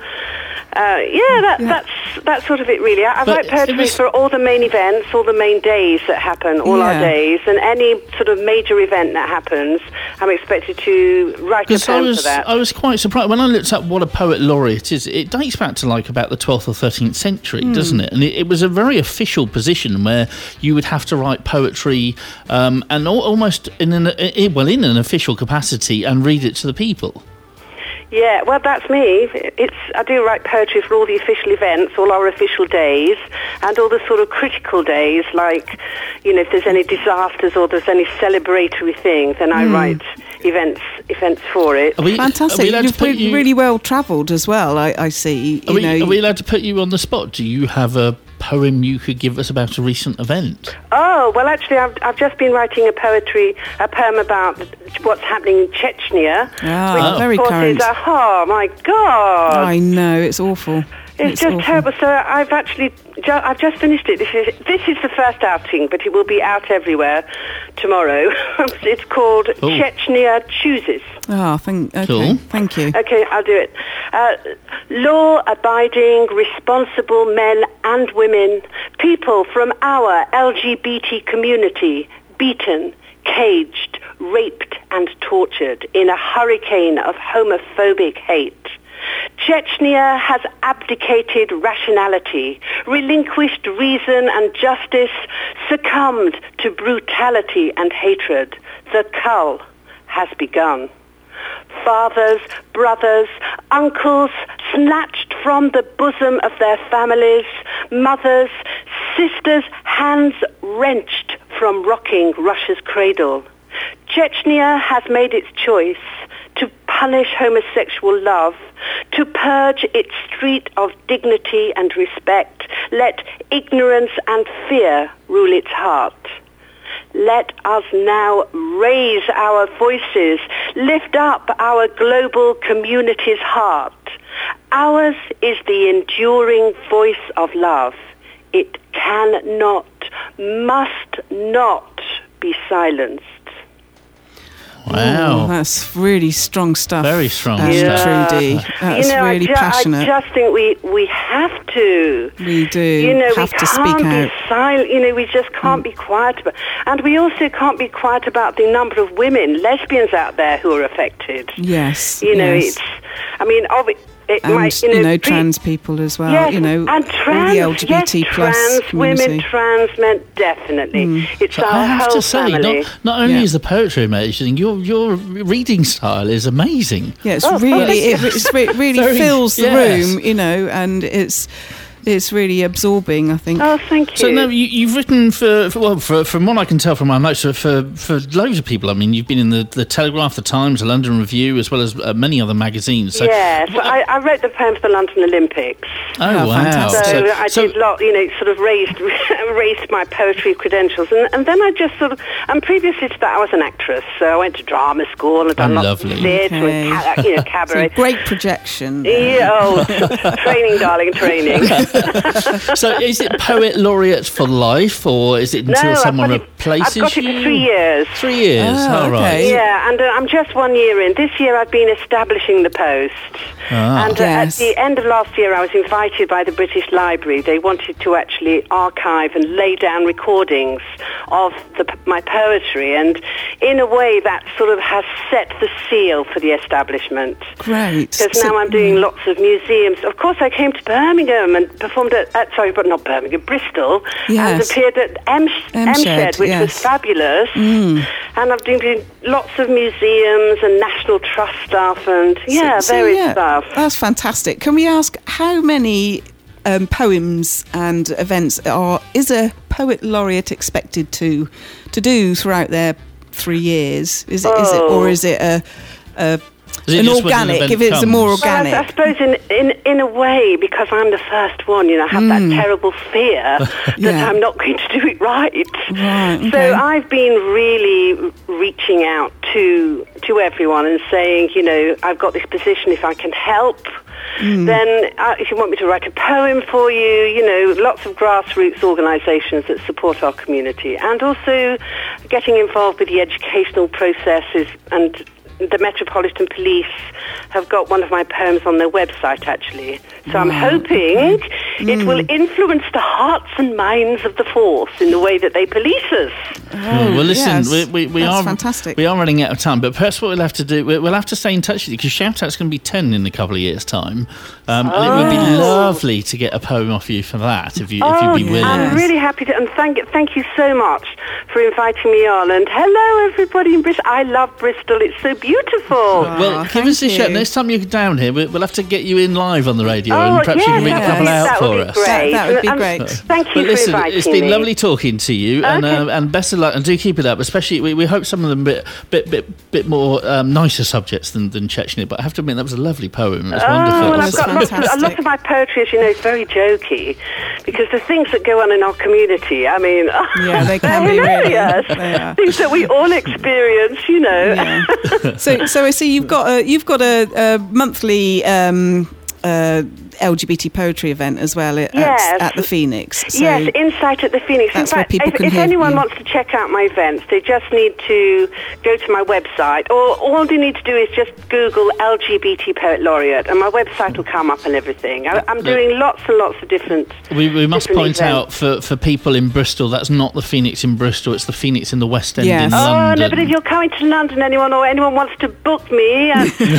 Speaker 14: That's sort of it, really. I write poetry for all the main events, all the main days that happen, all our days, and any sort of major event that happens, I'm expected to write a poem for that.
Speaker 3: I was quite surprised when I looked up what a poet laureate is. It dates back to like about the 12th or 13th century, doesn't it? And it was a very official position where you would have to write poetry and almost in an official capacity and read it to the people.
Speaker 14: Yeah, well, that's me. I do write poetry for all the official events, all our official days, and all the sort of critical days, like, if there's any disasters or there's any celebratory thing, then I write events for it.
Speaker 4: Fantastic. You've been really well travelled as well, I see.
Speaker 3: Are we allowed to put you on the spot? Do you have a poem you could give us about a recent event?
Speaker 14: Oh, well, actually, I've just been writing a poem about what's happening in Chechnya.
Speaker 4: Which, very current.
Speaker 14: Oh, my God.
Speaker 4: I know, it's awful.
Speaker 14: It's just awful. Terrible. So I've just finished it. This is the first outing, but it will be out everywhere tomorrow. It's called Chechnya Chooses.
Speaker 4: Oh, thank you.
Speaker 14: Okay, I'll do it. Law-abiding, responsible men and women, people from our LGBT community, beaten, caged, raped and tortured in a hurricane of homophobic hate. Chechnya has abdicated rationality, relinquished reason and justice, succumbed to brutality and hatred. The cull has begun. Fathers, brothers, uncles snatched from the bosom of their families, mothers, sisters, hands wrenched from rocking Russia's cradle. Chechnya has made its choice to punish homosexual love, to purge its street of dignity and respect. Let ignorance and fear rule its heart. Let us now raise our voices, lift up our global community's heart. Ours is the enduring voice of love. It cannot, must not be silenced.
Speaker 3: Wow.
Speaker 4: Ooh, that's really strong stuff.
Speaker 3: Very strong
Speaker 4: stuff. Trudy. That's really passionate.
Speaker 14: I just think we have to.
Speaker 4: We do.
Speaker 14: Have
Speaker 4: to speak out.
Speaker 14: We can't be silent. We just can't be quiet about. And we also can't be quiet about the number of women, lesbians out there who are affected.
Speaker 4: Yes.
Speaker 14: It's. I mean,
Speaker 4: trans people as well.
Speaker 14: Yes,
Speaker 4: and
Speaker 14: trans,
Speaker 4: all the LGBT plus
Speaker 14: trans
Speaker 4: community.
Speaker 14: women, trans men, definitely. It's
Speaker 3: So
Speaker 14: our
Speaker 3: I have
Speaker 14: whole
Speaker 3: to say,
Speaker 14: family.
Speaker 3: not only is the poetry amazing, your reading style is amazing.
Speaker 4: Yeah, it's really
Speaker 3: Very,
Speaker 4: fills the room, and it's really absorbing, I think.
Speaker 14: Oh, thank you.
Speaker 3: So no, you've written for from what I can tell from my notes, for loads of people. I mean, you've been in the Telegraph, the Times, the London Review, as well as many other magazines. So,
Speaker 14: yes, I wrote the poem for the London Olympics.
Speaker 3: Oh, wow!
Speaker 14: Fantastic. So I did a lot, sort of raised my poetry credentials, and then I just and previously to that, I was an actress, so I went to drama school and I've done lots of theatre and cabaret.
Speaker 4: So great projection.
Speaker 14: Yeah, training, darling, training.
Speaker 3: So is it Poet Laureate for life, or is it until someone replaces you?
Speaker 14: I've got it for 3 years.
Speaker 3: 3 years, all right.
Speaker 14: Yeah, and I'm just 1 year in. This year I've been establishing the post. And at the end of last year I was invited by the British Library. They wanted to actually archive and lay down recordings of my poetry, and in a way that sort of has set the seal for the establishment.
Speaker 4: Great.
Speaker 14: Because now I'm doing lots of museums. Of course I came to Birmingham and performed not Birmingham, Bristol, and appeared at MShed, which was fabulous. And I've been doing lots of museums and National Trust stuff and various stuff.
Speaker 4: That's fantastic. Can we ask how many poems and events is a Poet Laureate expected to do throughout their 3 years? Is it or is it an organic? If it's a more organic,
Speaker 14: well, I suppose in a way, because I'm the first one, I have that terrible fear that I'm not going to do it right.
Speaker 4: Right. Okay.
Speaker 14: So I've been really reaching out to everyone and saying, I've got this position. If I can help, then if you want me to write a poem for you, lots of grassroots organisations that support our community, and also getting involved with the educational processes. And the Metropolitan Police have got one of my poems on their website, actually. So I'm hoping it will influence the hearts and minds of the force in the way that they police us.
Speaker 3: Well, listen, we are
Speaker 4: fantastic.
Speaker 3: We are running out of time, but perhaps what we'll have to do, we'll have to stay in touch with you, because Shout Out's going to be 10 in a couple of years' time, and it would be lovely to get a poem off you for that, if you'd be willing.
Speaker 14: I'm really happy to, and thank you so much for inviting me on. And hello, everybody in Bristol. I love Bristol. It's so beautiful. beautiful.
Speaker 3: Well, give us a shout. Next time you're down here, we'll have to get you in live on the radio,
Speaker 14: Oh,
Speaker 3: and perhaps you can read a couple out
Speaker 14: that
Speaker 3: for
Speaker 14: would be
Speaker 3: us.
Speaker 14: great.
Speaker 4: That would be
Speaker 14: And
Speaker 4: great.
Speaker 14: Thank you
Speaker 3: But listen,
Speaker 14: for inviting
Speaker 3: it's been
Speaker 14: me.
Speaker 3: lovely talking to you, and best of luck, and do keep it up. Especially, we hope some of them bit more nicer subjects than Chechnya. But I have to admit, that was a lovely poem. It was wonderful.
Speaker 14: Well, I've got a lot of my poetry, as you know, is very jokey, because the things that go on in our community, I mean,
Speaker 4: Yeah, they can
Speaker 14: they're
Speaker 4: be really.
Speaker 14: hilarious.
Speaker 4: They are.
Speaker 14: Things that we all experience, you know.
Speaker 4: So I see you've got a monthly LGBT poetry event as well at the Phoenix. So
Speaker 14: yes, Insight at the Phoenix.
Speaker 4: that's
Speaker 14: In
Speaker 4: where
Speaker 14: fact,
Speaker 4: people can
Speaker 14: if
Speaker 4: hear
Speaker 14: anyone
Speaker 4: you.
Speaker 14: wants to check out my events, they just need to go to my website, or all they need to do is just Google LGBT Poet Laureate, and my website will come up and everything. I'm doing lots and lots of different.
Speaker 3: We must
Speaker 14: different
Speaker 3: point
Speaker 14: events.
Speaker 3: out for people in Bristol, that's not the Phoenix in Bristol, it's the Phoenix in the West End in
Speaker 14: Oh,
Speaker 3: London.
Speaker 14: no, but if you're coming to London, or anyone wants to book me,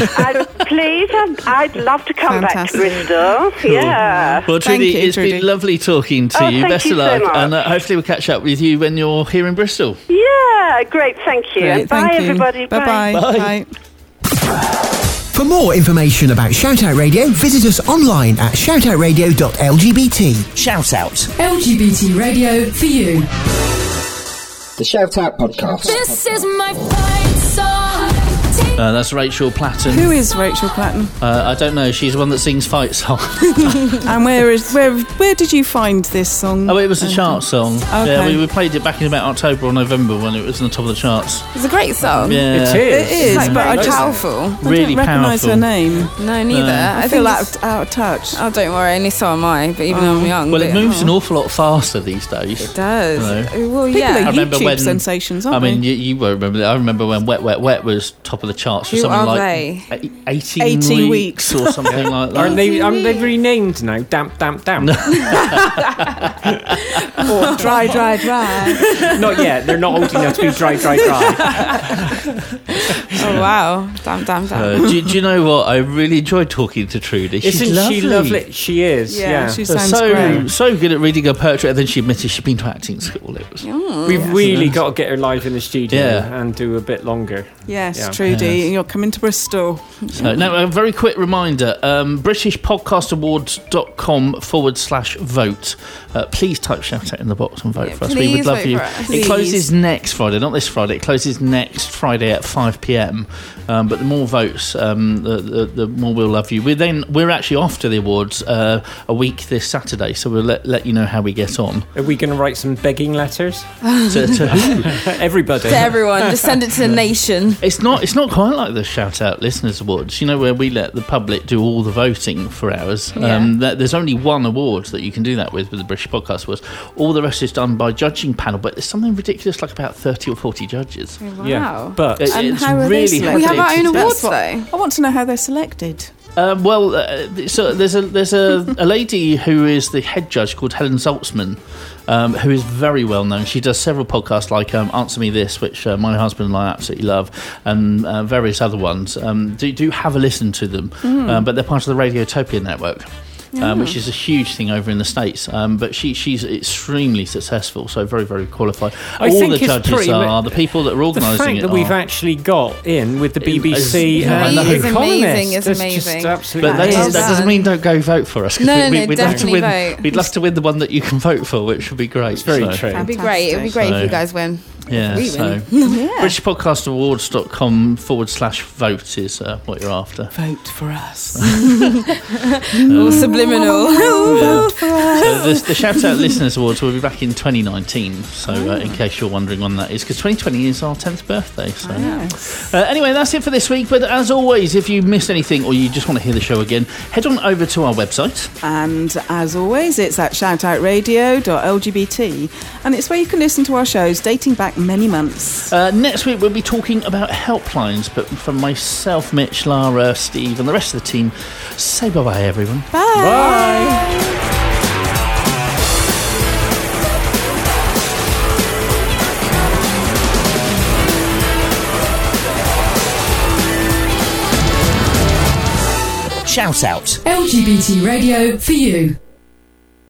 Speaker 14: I'd love to come back to Bristol.
Speaker 3: Cool.
Speaker 14: Yeah.
Speaker 3: Well, Trudy, it's been lovely talking to you.
Speaker 14: thank
Speaker 3: Best
Speaker 14: you
Speaker 3: of
Speaker 14: so
Speaker 3: luck,
Speaker 14: much.
Speaker 3: and hopefully we'll catch up with you when you're here in Bristol.
Speaker 14: Yeah, great, thank you.
Speaker 4: Great,
Speaker 14: And bye,
Speaker 4: thank you.
Speaker 14: everybody.
Speaker 4: Bye-bye.
Speaker 3: Bye.
Speaker 13: For more information about Shoutout Radio, visit us online at shoutoutradio.lgbt.
Speaker 2: Shout out.
Speaker 7: LGBT radio for you.
Speaker 8: The Shout Out Podcast.
Speaker 15: This is my fight song.
Speaker 3: That's Rachel Platten.
Speaker 4: Who is Rachel Platten?
Speaker 3: I don't know. She's the one that sings fight songs.
Speaker 4: And where did you find this song?
Speaker 3: Oh, it was a chart song.
Speaker 4: Okay.
Speaker 3: Yeah, we played it back in about October or November when it was on the top of the charts.
Speaker 6: It's a great song.
Speaker 3: Yeah.
Speaker 4: It is,
Speaker 6: Like,
Speaker 4: but I
Speaker 6: very
Speaker 4: just
Speaker 6: powerful.
Speaker 3: Really
Speaker 4: I don't recognise
Speaker 3: powerful.
Speaker 4: her name.
Speaker 6: No, neither.
Speaker 3: No.
Speaker 4: I feel out of touch.
Speaker 6: Oh, don't worry, only so am I, but even though I'm young.
Speaker 3: Well, it
Speaker 6: but-
Speaker 3: moves an awful lot faster these days.
Speaker 6: It does.
Speaker 3: You know.
Speaker 6: Well,
Speaker 4: People
Speaker 6: yeah.
Speaker 4: are
Speaker 3: I remember
Speaker 4: YouTube
Speaker 3: when-
Speaker 4: sensations, aren't
Speaker 3: I mean,
Speaker 4: they?
Speaker 3: you won't remember that. I remember when Wet, Wet, Wet was top of the charts for
Speaker 6: Who
Speaker 3: something
Speaker 6: are
Speaker 3: like
Speaker 6: they?
Speaker 3: 18 weeks or something like that.
Speaker 5: Aren't they renamed now? Damp, damp, damp.
Speaker 4: Or dry, dry, dry.
Speaker 5: Not yet. They're not old enough to be dry, dry, dry.
Speaker 6: Oh, wow. Damn, damn, damn.
Speaker 3: Do you know what? I really enjoyed talking to Trudy. She's
Speaker 5: Isn't
Speaker 3: lovely.
Speaker 5: she lovely? She is. Yeah.
Speaker 4: she
Speaker 3: So
Speaker 4: sounds great.
Speaker 3: so good at reading her poetry, and then she admitted she'd been to acting school. It was
Speaker 5: We've really got to get her live in the studio
Speaker 3: Yeah.
Speaker 5: and do a bit longer.
Speaker 4: Yes,
Speaker 5: Yeah.
Speaker 4: Trudy,
Speaker 3: Yes.
Speaker 4: you're coming to Bristol.
Speaker 3: So, now, a very quick reminder, BritishPodcastAwards.com/vote. Please type shout out in the box and vote
Speaker 6: Yeah,
Speaker 3: for us. We
Speaker 6: please
Speaker 3: would love
Speaker 6: vote
Speaker 3: you.
Speaker 6: for us.
Speaker 3: It
Speaker 6: Please.
Speaker 3: closes next Friday, not this Friday. It closes next Friday at 5 p.m. But the more votes, the more we'll love you. We're actually off to the awards a week this Saturday, so we'll let you know how we get on.
Speaker 5: Are we going to write some begging letters?
Speaker 3: to who?
Speaker 5: Everybody.
Speaker 6: To everyone, just send it to the nation.
Speaker 3: It's not quite like the Shout Out Listeners Awards, where we let the public do all the voting for ours.
Speaker 6: Yeah.
Speaker 3: There's only one award that you can do that with the British Podcast Awards. All the rest is done by judging panel, but there's something ridiculous like about 30 or 40 judges.
Speaker 6: Wow.
Speaker 5: Yeah, but
Speaker 3: It's
Speaker 4: how are they
Speaker 3: really
Speaker 4: selected?
Speaker 6: We have our own awards,
Speaker 4: That's
Speaker 6: though.
Speaker 4: I want to know how they're selected.
Speaker 3: So there's a lady who is the head judge called Helen Zaltzman, who is very well known. She does several podcasts like Answer Me This, which my husband and I absolutely love, and various other ones. Do have a listen to them, but they're part of the Radiotopia network. Which is a huge thing over in the States. But she's extremely successful, so very, very qualified.
Speaker 5: I
Speaker 3: All
Speaker 5: think
Speaker 3: the
Speaker 5: it's
Speaker 3: judges
Speaker 5: pretty-
Speaker 3: are the people that are
Speaker 5: the
Speaker 3: organising
Speaker 5: fact
Speaker 3: it.
Speaker 5: that we've
Speaker 3: are.
Speaker 5: actually got in with the BBC
Speaker 3: Yeah,
Speaker 5: and
Speaker 3: I know.
Speaker 5: the
Speaker 6: It's
Speaker 5: Economist,
Speaker 6: amazing, it's
Speaker 5: that's
Speaker 6: amazing.
Speaker 5: just absolutely
Speaker 3: But
Speaker 6: That
Speaker 3: that
Speaker 6: is
Speaker 3: doesn't
Speaker 6: done.
Speaker 3: mean don't go vote for us. 'cause
Speaker 6: No, no,
Speaker 3: we'd love to
Speaker 6: definitely
Speaker 3: win.
Speaker 6: vote.
Speaker 3: We'd love to win the one that you can vote for, which would be great.
Speaker 5: It's very
Speaker 3: so.
Speaker 5: true.
Speaker 6: It'd be great. It'd be great if you guys win.
Speaker 3: Yeah,
Speaker 6: We
Speaker 3: so
Speaker 6: win.
Speaker 3: BritishPodcastAwards.com/vote is what you're after.
Speaker 4: Vote for us.
Speaker 6: All subliminal.
Speaker 3: So the Shout Out Listeners Awards will be back in 2019. So in case you're wondering when that is, because 2020 is our 10th birthday. So anyway, that's it for this week. But as always, if you missed anything or you just want to hear the show again, head on over to our website.
Speaker 4: And as always, it's at shoutoutradio.lgbt, and it's where you can listen to our shows dating back many months.
Speaker 3: Next week we'll be talking about helplines, but from myself, Mitch, Lara, Steve and the rest of the team, say bye-bye everyone.
Speaker 4: Bye.
Speaker 2: Shout out.
Speaker 7: LGBT radio for you.